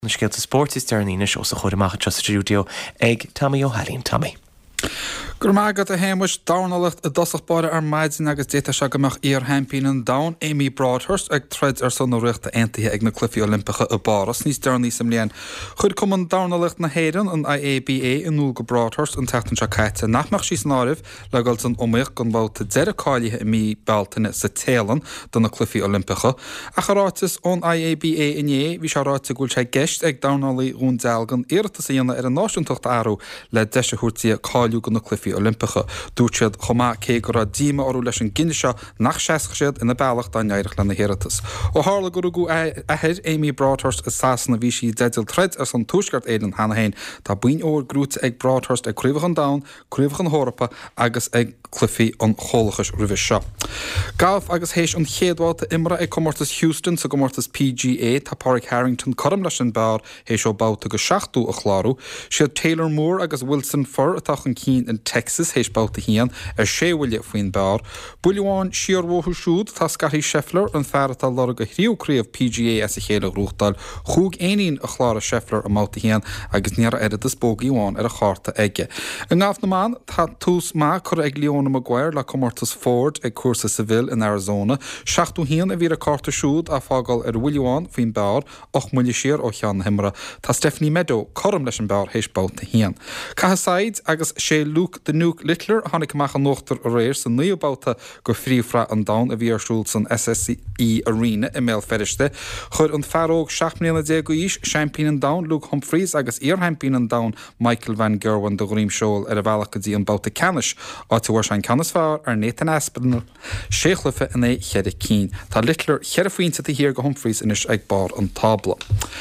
Na scéalta sport is dearníis os a chuir amach an studio ag Tommy O'Halín. Tommy. Gur mágad a héimis dánalacht a dosachbáire ar maidin agus déta se goach ar hempín an da Amy Broadhurst ag treid ar son riachta aontaithe ag na clufií Olympacha a baras níos dearní sem léan. Chud cum an dánalacht na héireann an IABA in núl go Broadhurst an tetan se caite nachmach sí snáibh le gáil an omíoch gan báta deiricáilithe i mí baltaine sa télan don na clufií Olympacha. A charátas ón IABA iné bhí se ráte gúil sé geist ag dánalaí rún dealgan éirta sa dhéanana ar an náisiúntacht airú le deise chuirtí cáiliú go na clufií Olympacha. Dúirt siad chomá cé gur a díma orú leis an gine seo nach seasach siad ina bealach dá neireach le na héiretas. Ó hála gur go ahead Amy Broadhurst is sásanna bhí sí deidil treid ar san túisgart éidir hana hain tá buin óir grúte ag Broadhurst ag cruimhach an da, cruimhach an Hórapa agus ag clufií an chólachas rubis seo. Gaf agus héis an chéadháilta imra ag comórtas Houston sa comórtas PGA tá Pádraig Harrington chum leis an bear héis ó báta go 6ú a chláú. Siad Taylor Moore agus Wilson Fur atach an cín in Texas héis báta hían ar séhfuile faoin bear. Buliáin siarmhóthú siúd tá Scotty Scheffler an fearrata lara go hríomhcríomh PGA as a chéile rúchtáil chúg éonín a chlára Scheffler a máta hían agus níar éad is bógaíháin ar a cháta aige. An gáf naán tá tús má chur ag Leona Maguire le comórtas Ford ag cuasa Seville in Arizona. 6ú hían a bhí a carta siúd a fágáil ar bhuileáin faoin bear 8 milliún siar ó chean himra. Tá Stephanie Meadow chum leis an bear héis báta hían. Cahasáid agus sé Luke the Nuke Littler hánig amach an nóachtar a réir san nuobáta go phríomhra an da a bhí arsúil san SSE Arena i mé feriste. Chur an fearóg 6 mbliana go is Champagne an da Luke Humphreys agus Champagne an da Michael Van Gerwen do Grim Shoal ar a bhealach go dtí an báta canis átuair sein canas fear ar Nathan Aspinall séchlufa in é chead cín. Tá Littler chead faointe a hir go Humphreys inis ag bar an tabla.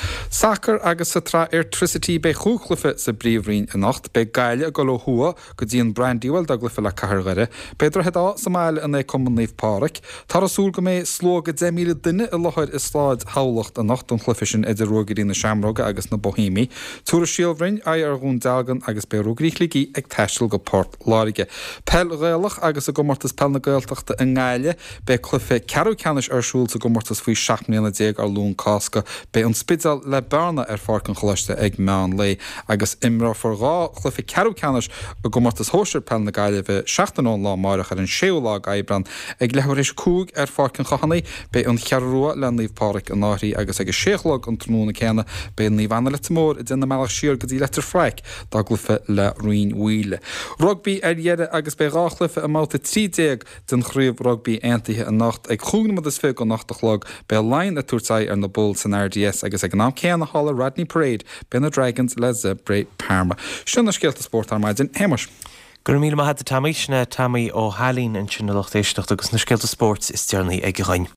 Sacr agus sa tra electricity be chúchlufa sa bríomhrín in nacht be gaile go le hua go dtí an Brandywell da glufa le cahargare. Pedro hedá sa máil in é Commonwealth Park. Tar asúl go mé sló go 10 míle duine i láthir is sláid hálacht a nacht an chlufisin idir rugaí na Shamroga agus na Bohemi. Túra síalbhrin ar gún dalgan agus be rugaíligí ag teisiil go Port Láige. Pel réalach agus a gomortas pel na gailteachta in gáile be clufi ceú canis arsúil sa gomortas faoi 6 mbliana ar lún casca be an spidal le barna ar farcan chluiste ag meán lei agus imra for rá clufi ceú canis a gomortas hóisir pel na gáile bheith 16 lá marach ar an séolág aibran ag lehuiréis cúg ar farcan chahannaí be an chearrua le níomh páric an áirí agus ag a séolág an tróna céna be an níomhana le mór i dna meach siar go dtí letar freic dá glufa le roin huile. Rugby ar dhéire agus be ráchlufa a máta 30 den chríomh rugby aontaithe a nacht ag chúgnamad is fé go nachtalog be lein a túirtaid ar na bol san RDS agus ag ná céanna hála Radney Parade be na Dragons le Zebre Parma. Sinna scéalta sport ar maidin héimeis. Gur míle maithe Tommy sinna Tommy O'Halín an sinna lochtéisteach agus na scéalta sport is dearnaí ag ghain.